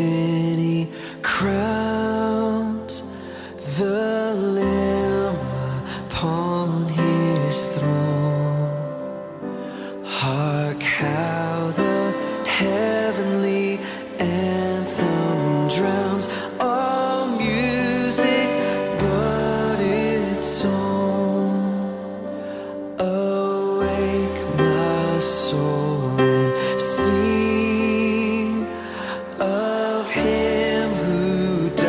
then he crowns the Lamb upon his throne. Hark how the heavenly anthem drowns all music but its own. Awake my soul and sing of him who died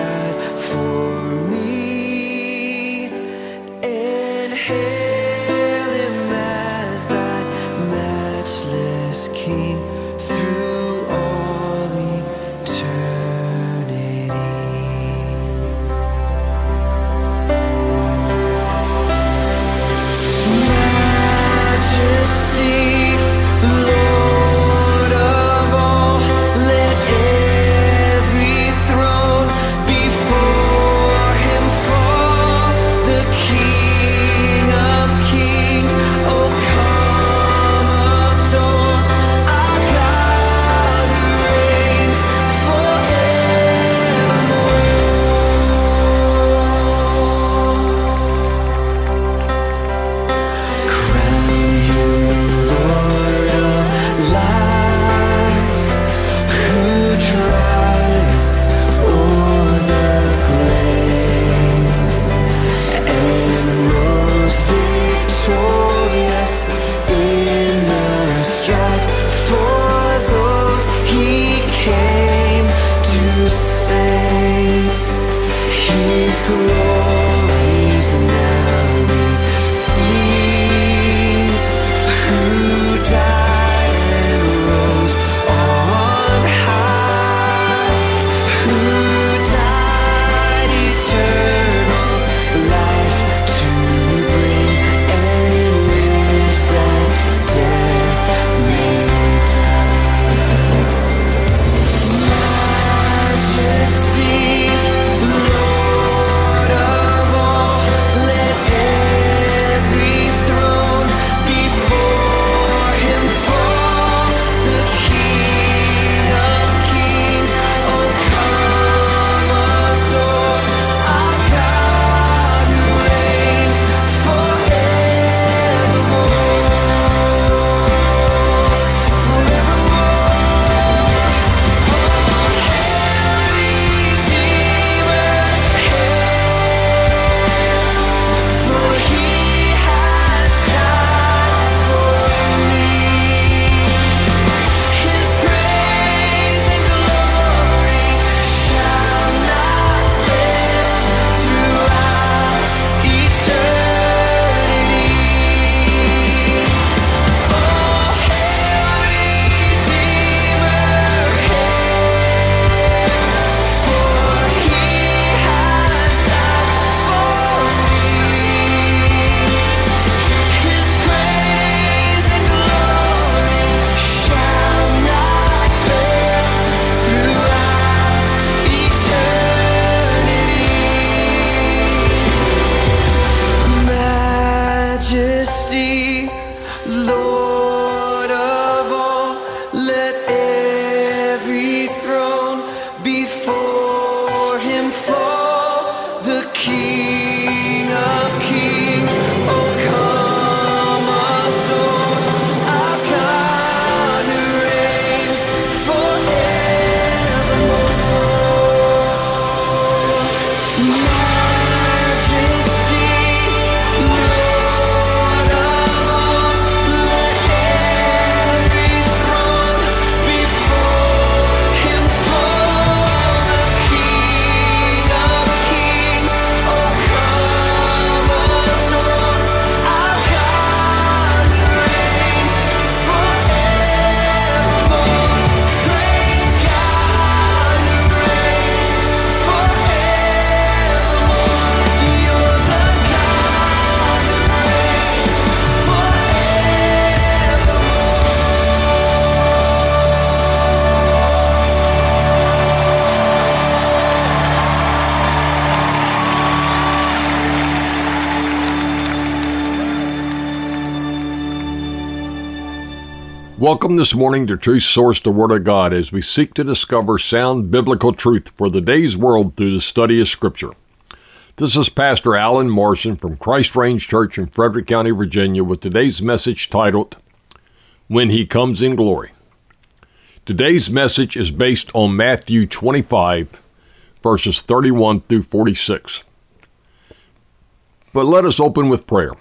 Welcome this morning to Truth Source, the Word of God, as we seek to discover sound biblical truth for the day's world through the study of Scripture. This is Pastor Alan Morrison from Christ Range Church in Frederick County, Virginia, with today's message titled, When He Comes in Glory. Today's message is based on Matthew 25, verses 31 through 46. But let us open with prayer.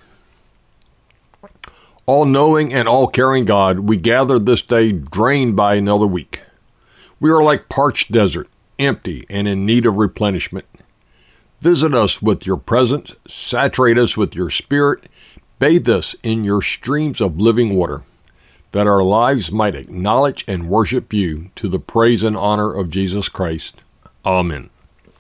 All-knowing and all-caring God, we gather this day drained by another week. We are like parched desert, empty and in need of replenishment. Visit us with your presence, saturate us with your spirit, bathe us in your streams of living water, that our lives might acknowledge and worship you to the praise and honor of Jesus Christ. Amen.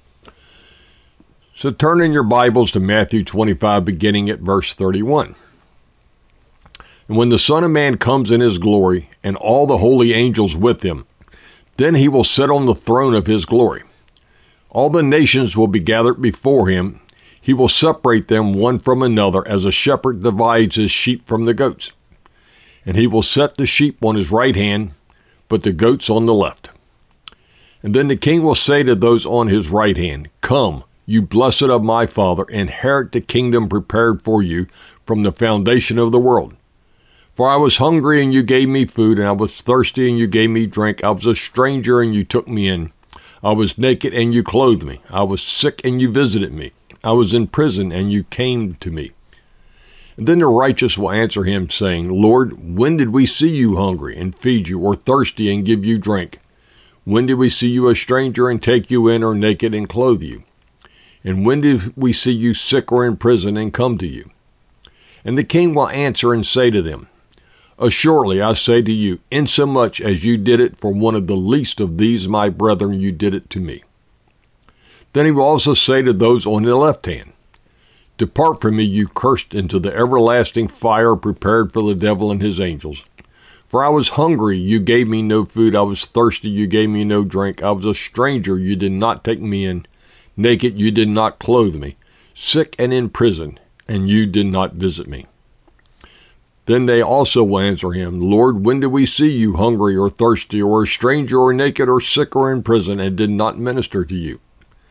So turn in your Bibles to Matthew 25, beginning at verse 31. And when the Son of Man comes in his glory, and all the holy angels with him, then he will sit on the throne of his glory. All the nations will be gathered before him. He will separate them one from another, as a shepherd divides his sheep from the goats. And he will set the sheep on his right hand, but the goats on the left. And then the king will say to those on his right hand, Come, you blessed of my Father, inherit the kingdom prepared for you from the foundation of the world. For I was hungry, and you gave me food, and I was thirsty, and you gave me drink. I was a stranger, and you took me in. I was naked, and you clothed me. I was sick, and you visited me. I was in prison, and you came to me. And then the righteous will answer him, saying, Lord, when did we see you hungry, and feed you, or thirsty, and give you drink? When did we see you a stranger, and take you in, or naked, and clothe you? And when did we see you sick or in prison, and come to you? And the king will answer and say to them, Assuredly, I say to you, insomuch as you did it for one of the least of these my brethren, you did it to me. Then he will also say to those on the left hand, Depart from me, you cursed, into the everlasting fire prepared for the devil and his angels. For I was hungry, you gave me no food. I was thirsty, you gave me no drink. I was a stranger, you did not take me in. Naked, you did not clothe me. Sick and in prison, and you did not visit me. Then they also will answer him, Lord, when did we see you hungry or thirsty or a stranger or naked or sick or in prison and did not minister to you?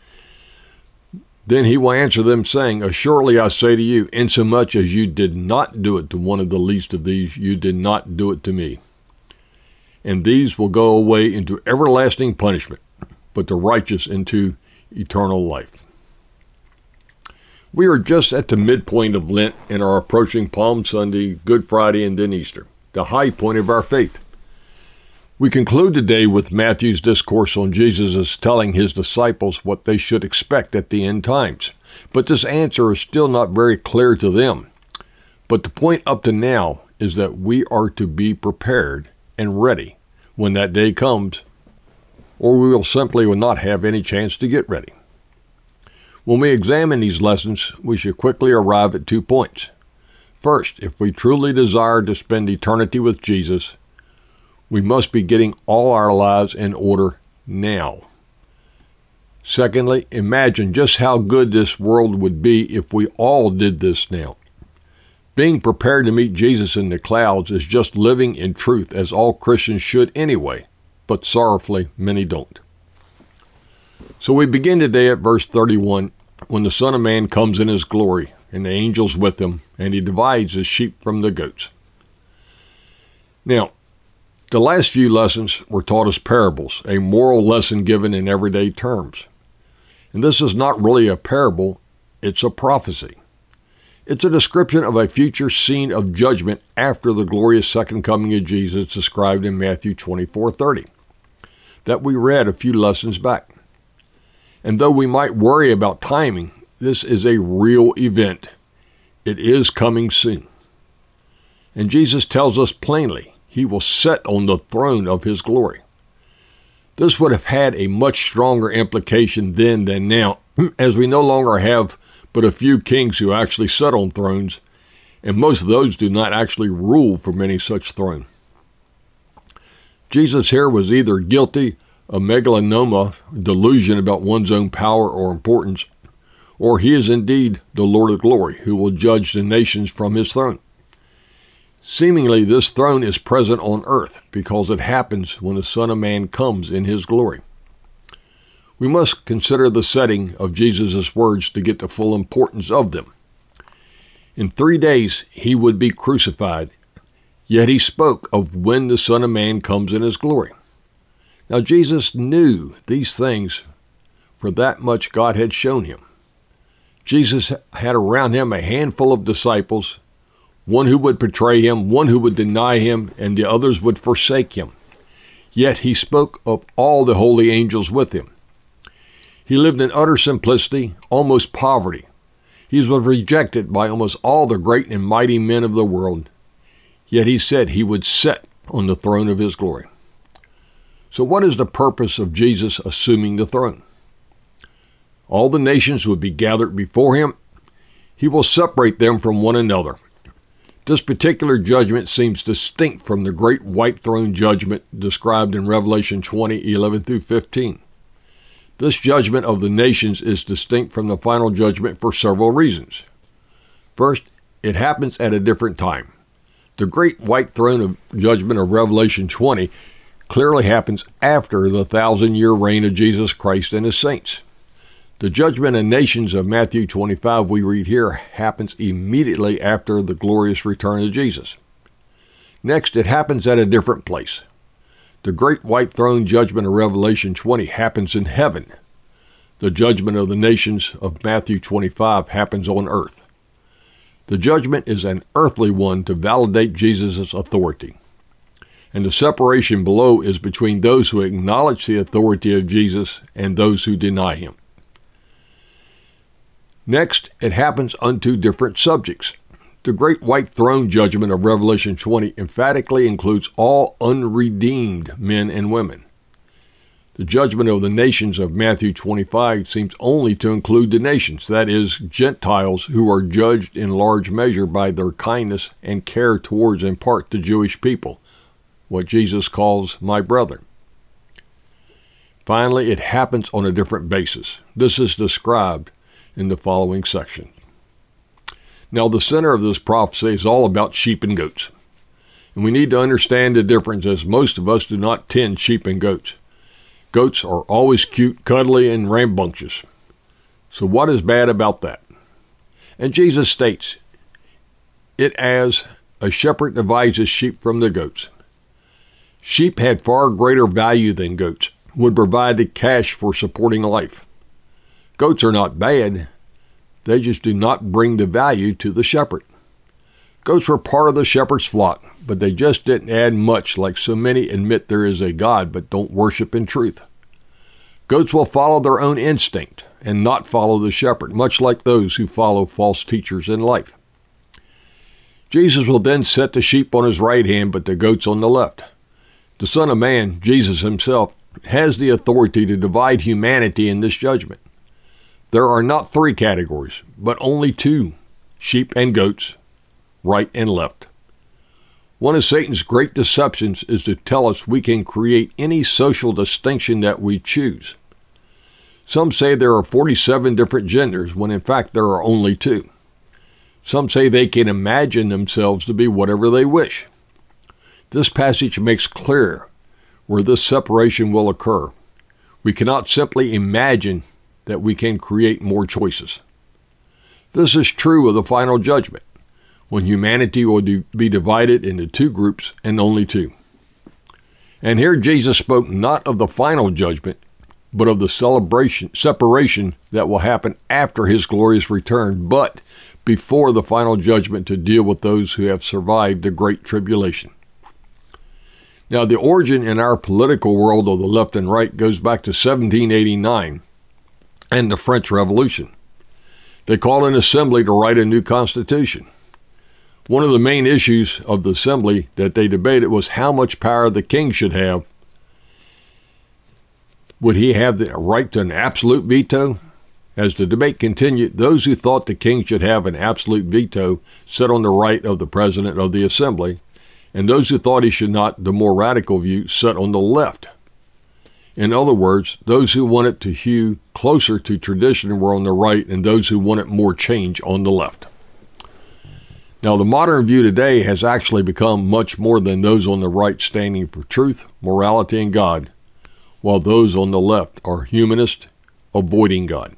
Then he will answer them, saying, Assuredly I say to you, insomuch as you did not do it to one of the least of these, you did not do it to me. And these will go away into everlasting punishment, but the righteous into eternal life. We are just at the midpoint of Lent and are approaching Palm Sunday, Good Friday, and then Easter, the high point of our faith. We conclude today with Matthew's discourse on Jesus telling his disciples what they should expect at the end times. But this answer is still not very clear to them. But the point up to now is that we are to be prepared and ready when that day comes, or we will simply not have any chance to get ready. When we examine these lessons, we should quickly arrive at 2 points. First, if we truly desire to spend eternity with Jesus, we must be getting all our lives in order now. Secondly, imagine just how good this world would be if we all did this now. Being prepared to meet Jesus in the clouds is just living in truth, as all Christians should anyway, but sorrowfully many don't. So we begin today at verse 31, when the Son of Man comes in his glory, and the angels with him, and he divides his sheep from the goats. Now, the last few lessons were taught as parables, a moral lesson given in everyday terms. And this is not really a parable, it's a prophecy. It's a description of a future scene of judgment after the glorious second coming of Jesus described in Matthew 24:30, that we read a few lessons back. And though we might worry about timing, this is a real event. It is coming soon. And Jesus tells us plainly, he will sit on the throne of his glory. This would have had a much stronger implication then than now, as we no longer have but a few kings who actually sit on thrones, and most of those do not actually rule from any such throne. Jesus here was either guilty of megalomania, delusion about one's own power or importance, or he is indeed the Lord of glory, who will judge the nations from his throne. Seemingly, this throne is present on earth because it happens when the Son of Man comes in his glory. We must consider the setting of Jesus' words to get the full importance of them. In 3 days he would be crucified, yet he spoke of when the Son of Man comes in his glory. Now Jesus knew these things, for that much God had shown him. Jesus had around him a handful of disciples, one who would betray him, one who would deny him, and the others would forsake him. Yet he spoke of all the holy angels with him. He lived in utter simplicity, almost poverty. He was rejected by almost all the great and mighty men of the world. Yet he said he would sit on the throne of his glory. So what is the purpose of Jesus assuming the throne? All the nations would be gathered before him. He will separate them from one another. This particular judgment seems distinct from the great white throne judgment described in Revelation 20:11-15. This judgment of the nations is distinct from the final judgment for several reasons. First, it happens at a different time. The great white throne of judgment of Revelation 20 clearly happens after the 1,000-year reign of Jesus Christ and his saints. The judgment of nations of Matthew 25 we read here happens immediately after the glorious return of Jesus. Next, it happens at a different place. The great white throne judgment of Revelation 20 happens in heaven. The judgment of the nations of Matthew 25 happens on earth. The judgment is an earthly one to validate Jesus' authority. And the separation below is between those who acknowledge the authority of Jesus and those who deny him. Next, it happens unto different subjects. The great white throne judgment of Revelation 20 emphatically includes all unredeemed men and women. The judgment of the nations of Matthew 25 seems only to include the nations, that is, Gentiles who are judged in large measure by their kindness and care towards, in part, the Jewish people, what Jesus calls my brethren. Finally, it happens on a different basis. This is described in the following section. Now, the center of this prophecy is all about sheep and goats. And we need to understand the difference, as most of us do not tend sheep and goats. Goats are always cute, cuddly, and rambunctious. So what is bad about that? And Jesus states, it as a shepherd divides his sheep from the goats. Sheep had far greater value than goats, would provide the cash for supporting life. Goats are not bad. They just do not bring the value to the shepherd. Goats were part of the shepherd's flock, but they just didn't add much, like so many admit there is a God but don't worship in truth. Goats will follow their own instinct and not follow the shepherd, much like those who follow false teachers in life. Jesus will then set the sheep on his right hand, but the goats on the left. The Son of Man, Jesus himself, has the authority to divide humanity in this judgment. There are not 3 categories, but only 2, sheep and goats, right and left. One of Satan's great deceptions is to tell us we can create any social distinction that we choose. Some say there are 47 different genders, when in fact there are only 2. Some say they can imagine themselves to be whatever they wish. This passage makes clear where this separation will occur. We cannot simply imagine that we can create more choices. This is true of the final judgment, when humanity will be divided into 2 groups and only 2. And here Jesus spoke not of the final judgment, but of the separation that will happen after his glorious return, but before the final judgment to deal with those who have survived the Great Tribulation. Now, the origin in our political world of the left and right goes back to 1789 and the French Revolution. They called an assembly to write a new constitution. One of the main issues of the assembly that they debated was how much power the king should have. Would he have the right to an absolute veto? As the debate continued, those who thought the king should have an absolute veto sat on the right of the president of the assembly, and those who thought he should not, the more radical view, sat on the left. In other words, those who wanted to hew closer to tradition were on the right, and those who wanted more change on the left. Now, the modern view today has actually become much more than those on the right standing for truth, morality, and God, while those on the left are humanist, avoiding God.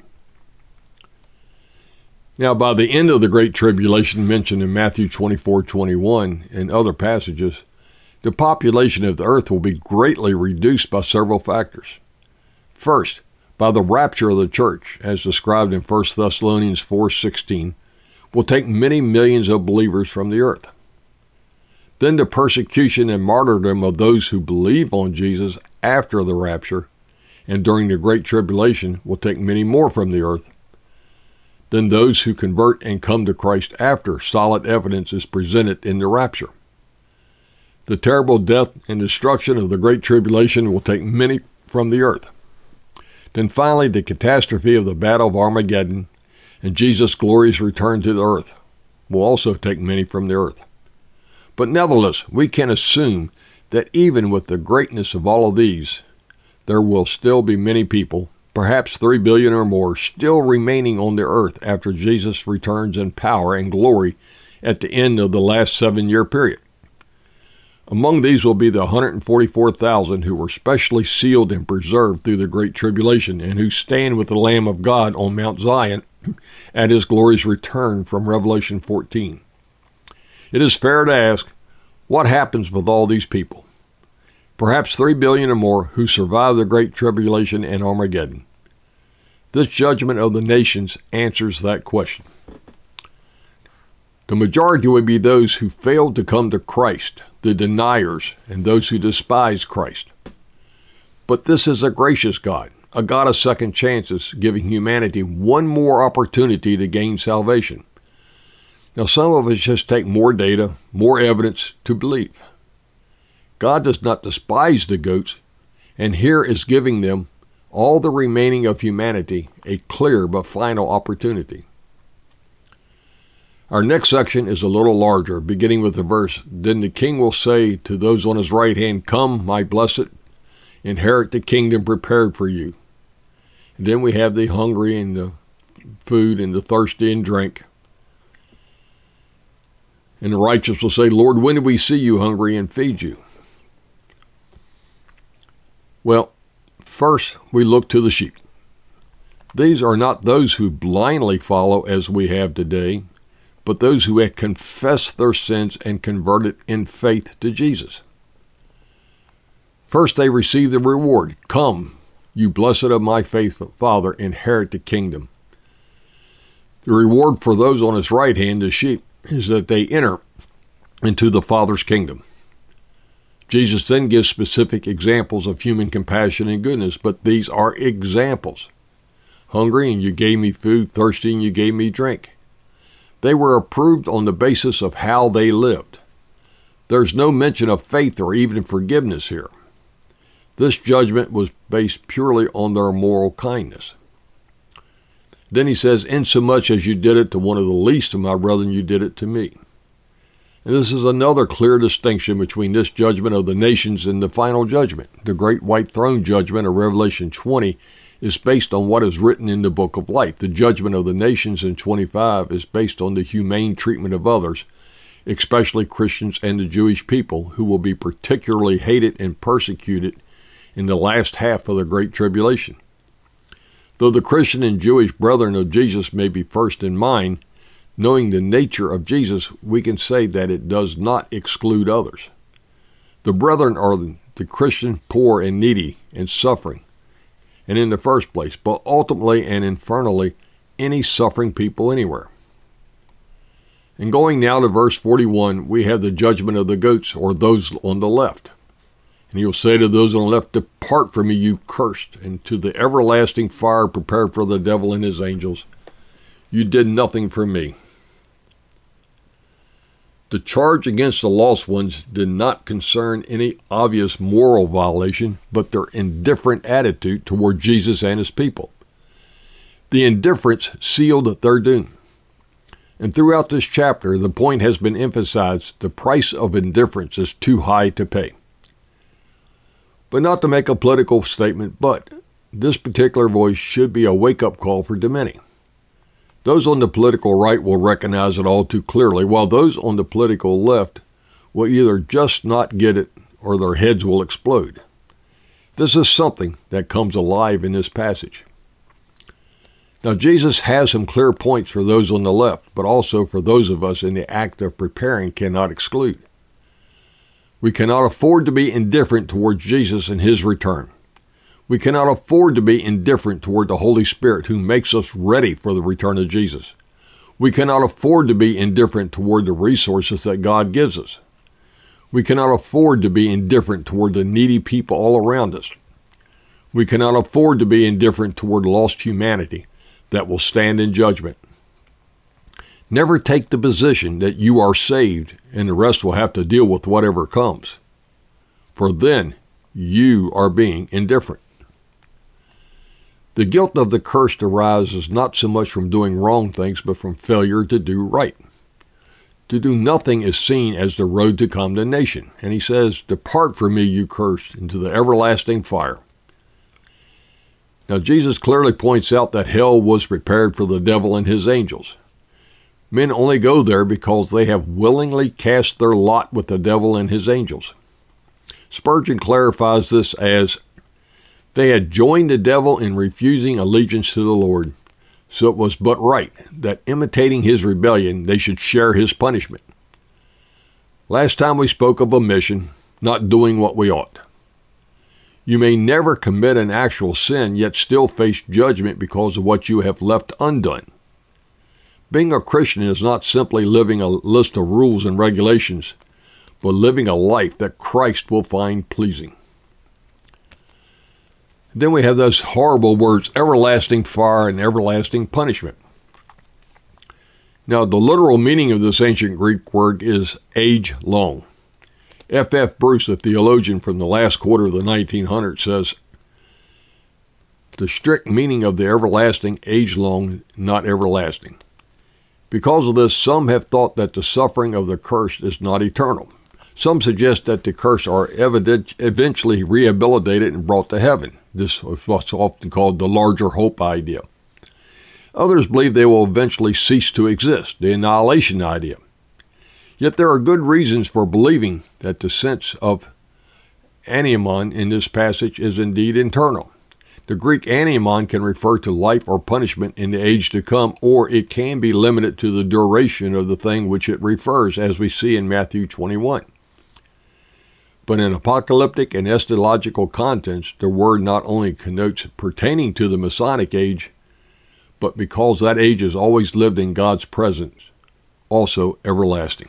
Now, by the end of the Great Tribulation mentioned in Matthew 24:21 and other passages, the population of the earth will be greatly reduced by several factors. First, by the rapture of the church, as described in 1 Thessalonians 4:16, will take many millions of believers from the earth. Then the persecution and martyrdom of those who believe on Jesus after the rapture and during the Great Tribulation will take many more from the earth. Then those who convert and come to Christ after solid evidence is presented in the rapture. The terrible death and destruction of the Great Tribulation will take many from the earth. Then finally, the catastrophe of the Battle of Armageddon and Jesus' glorious return to the earth will also take many from the earth. But nevertheless, we can assume that even with the greatness of all of these, there will still be many people, perhaps 3 billion or more, still remaining on the earth after Jesus returns in power and glory at the end of the last 7-year period. Among these will be the 144,000 who were specially sealed and preserved through the Great Tribulation and who stand with the Lamb of God on Mount Zion at his glorious return from Revelation 14. It is fair to ask, what happens with all these people? Perhaps 3 billion or more who survive the Great Tribulation and Armageddon. This judgment of the nations answers that question. The majority would be those who failed to come to Christ, the deniers, and those who despise Christ. But this is a gracious God, a God of second chances, giving humanity one more opportunity to gain salvation. Now, some of us just take more data, more evidence to believe. God does not despise the goats, and here is giving them, all the remaining of humanity, a clear but final opportunity. Our next section is a little larger, beginning with the verse, "Then the king will say to those on his right hand, 'Come, my blessed, inherit the kingdom prepared for you.' And then we have the hungry and the food and the thirsty and drink. And the righteous will say, 'Lord, when did we see you hungry and feed you?'" Well, first we look to the sheep. These are not those who blindly follow as we have today, but those who have confessed their sins and converted in faith to Jesus. First they receive the reward. "Come, you blessed of my faithful Father, inherit the kingdom." The reward for those on his right hand, the sheep, is that they enter into the Father's kingdom. Jesus then gives specific examples of human compassion and goodness, but these are examples. Hungry, and you gave me food; thirsty, and you gave me drink. They were approved on the basis of how they lived. There's no mention of faith or even forgiveness here. This judgment was based purely on their moral kindness. Then he says, "Insomuch as you did it to one of the least of my brethren, you did it to me." And this is another clear distinction between this judgment of the nations and the final judgment. The great white throne judgment of Revelation 20 is based on what is written in the book of life. The judgment of the nations in 25 is based on the humane treatment of others, especially Christians and the Jewish people, who will be particularly hated and persecuted in the last half of the Great Tribulation. Though the Christian and Jewish brethren of Jesus may be first in mind, knowing the nature of Jesus, we can say that it does not exclude others. The brethren are the Christian poor and needy and suffering, and in the first place, but ultimately and infernally, any suffering people anywhere. And going now to verse 41, we have the judgment of the goats, or those on the left. And he will say to those on the left, "Depart from me, you cursed, into the everlasting fire prepared for the devil and his angels. You did nothing for me." The charge against the lost ones did not concern any obvious moral violation, but their indifferent attitude toward Jesus and his people. The indifference sealed their doom. And throughout this chapter, the point has been emphasized: the price of indifference is too high to pay. But not to make a political statement, but this particular voice should be a wake-up call for the many. Those on the political right will recognize it all too clearly, while those on the political left will either just not get it or their heads will explode. This is something that comes alive in this passage. Now, Jesus has some clear points for those on the left, but also for those of us in the act of preparing cannot exclude. We cannot afford to be indifferent towards Jesus and his return. We cannot afford to be indifferent toward the Holy Spirit who makes us ready for the return of Jesus. We cannot afford to be indifferent toward the resources that God gives us. We cannot afford to be indifferent toward the needy people all around us. We cannot afford to be indifferent toward lost humanity that will stand in judgment. Never take the position that you are saved and the rest will have to deal with whatever comes, for then you are being indifferent. The guilt of the cursed arises not so much from doing wrong things, but from failure to do right. To do nothing is seen as the road to condemnation. And he says, "Depart from me, you cursed, into the everlasting fire." Now, Jesus clearly points out that hell was prepared for the devil and his angels. Men only go there because they have willingly cast their lot with the devil and his angels. Spurgeon clarifies this as, "They had joined the devil in refusing allegiance to the Lord, so it was but right that, imitating his rebellion, they should share his punishment." Last time we spoke of omission, not doing what we ought. You may never commit an actual sin, yet still face judgment because of what you have left undone. Being a Christian is not simply living a list of rules and regulations, but living a life that Christ will find pleasing. Then we have those horrible words, everlasting fire and everlasting punishment. Now, the literal meaning of this ancient Greek word is age long. F. Bruce, a theologian from the last quarter of the 1900s, says, "The strict meaning of the everlasting, age long, not everlasting." Because of this, some have thought that the suffering of the cursed is not eternal. Some suggest that the cursed are eventually rehabilitated and brought to heaven. This is what's often called the larger hope idea. Others believe they will eventually cease to exist, the annihilation idea. Yet there are good reasons for believing that the sense of anaemon in this passage is indeed eternal. The Greek anaemon can refer to life or punishment in the age to come, or it can be limited to the duration of the thing which it refers, as we see in Matthew 21. But in apocalyptic and eschatological contents, the word not only connotes pertaining to the Masonic age, but because that age is always lived in God's presence, also everlasting.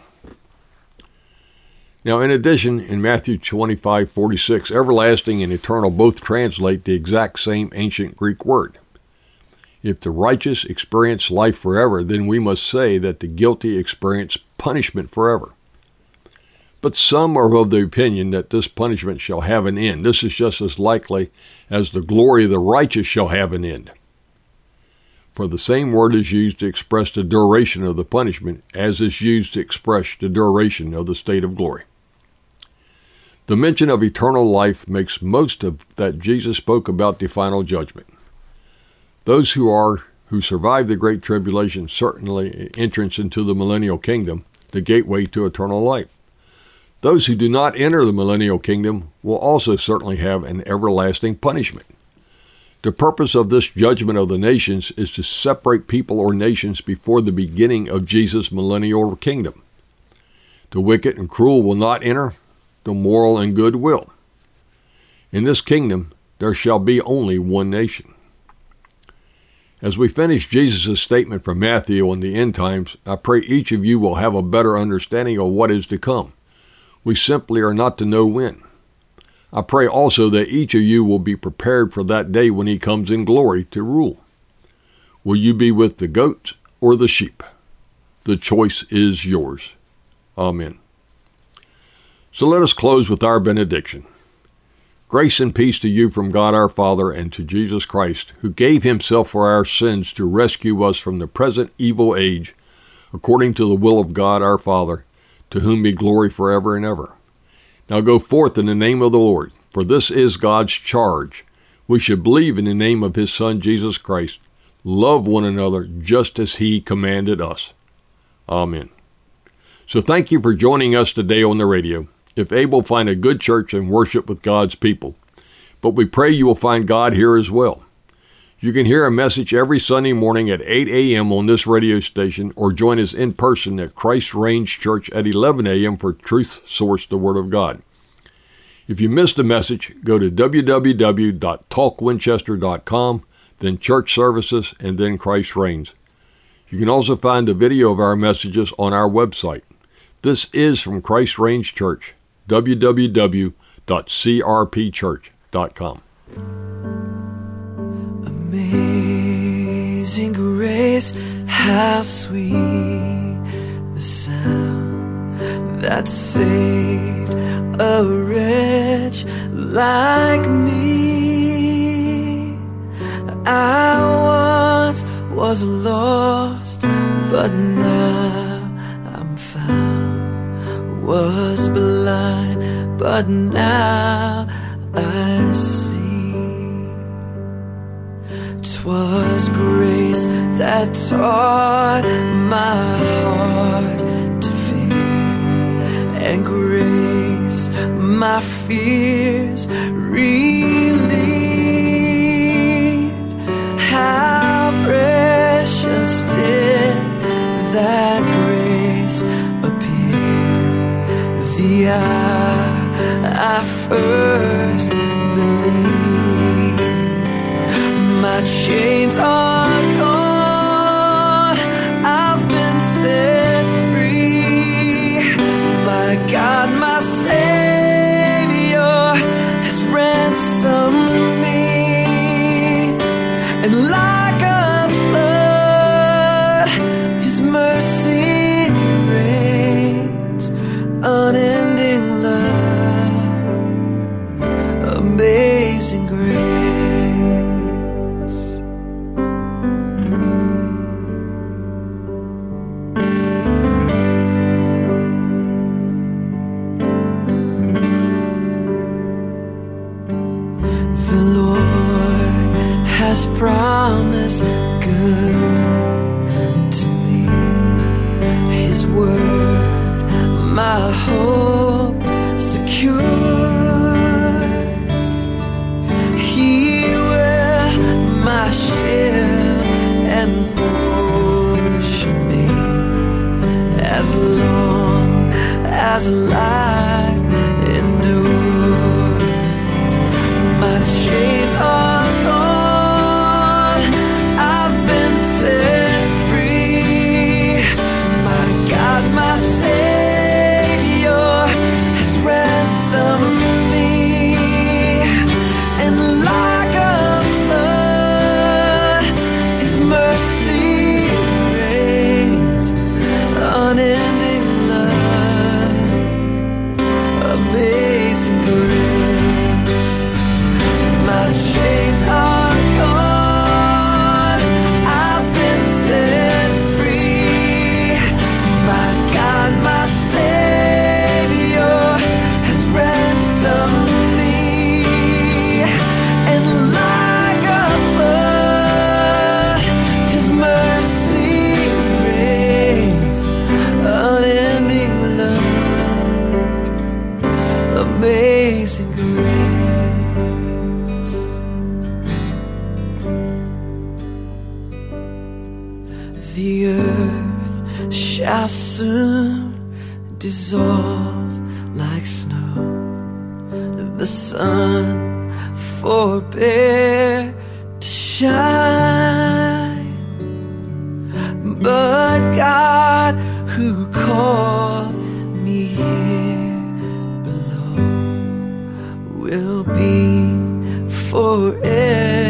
Now, in addition, in Matthew 25:46, everlasting and eternal both translate the exact same ancient Greek word. If the righteous experience life forever, then we must say that the guilty experience punishment forever. But some are of the opinion that this punishment shall have an end. This is just as likely as the glory of the righteous shall have an end. For the same word is used to express the duration of the punishment as is used to express the duration of the state of glory. The mention of eternal life makes most of that Jesus spoke about the final judgment. Those who survive the Great Tribulation certainly entrance into the millennial kingdom, the gateway to eternal life. Those who do not enter the millennial kingdom will also certainly have an everlasting punishment. The purpose of this judgment of the nations is to separate people or nations before the beginning of Jesus' millennial kingdom. The wicked and cruel will not enter, the moral and good will. In this kingdom, there shall be only one nation. As we finish Jesus' statement from Matthew on the end times, I pray each of you will have a better understanding of what is to come. We simply are not to know when. I pray also that each of you will be prepared for that day when he comes in glory to rule. Will you be with the goats or the sheep? The choice is yours. Amen. So let us close with our benediction. Grace and peace to you from God our Father and to Jesus Christ, who gave himself for our sins to rescue us from the present evil age, according to the will of God our Father, to whom be glory forever and ever. Now go forth in the name of the Lord, for this is God's charge. We should believe in the name of his Son, Jesus Christ, love one another just as he commanded us. Amen. So thank you for joining us today on the radio. If able, find a good church and worship with God's people. But we pray you will find God here as well. You can hear a message every Sunday morning at 8 a.m. on this radio station, or join us in person at Christ Range Church at 11 a.m. for Truth Source, the Word of God. If you missed a message, go to www.talkwinchester.com, then Church Services, and then Christ Reigns. You can also find a video of our messages on our website. This is from Christ Range Church, www.crpchurch.com. Amazing grace, how sweet the sound that saved a wretch like me. I once was lost, but now I'm found. Was blind, but now I see. 'Twas grace that taught my heart to fear, and grace my fears relieved. How precious did that grace appear the hour I first believed. My chains are gone, I've been set free. My God, my Savior has ransomed me. And like a flood, His mercy reigns. Unending love, amazing grace. Promise good to me. His word, my hope secures. He will my shield and portion me, as long as life endures. My chains are gone, my Savior has ransomed me. And like a flood, His mercy reigns. Unending love, amazing grace. My chains are gone, I've been set free. My God, my Savior has ransomed me. And like a flood, His mercy reigns. Unending love, amazing grace. The earth shall soon dissolve like snow. The sun forbear to shine, but God who called me here below will be forever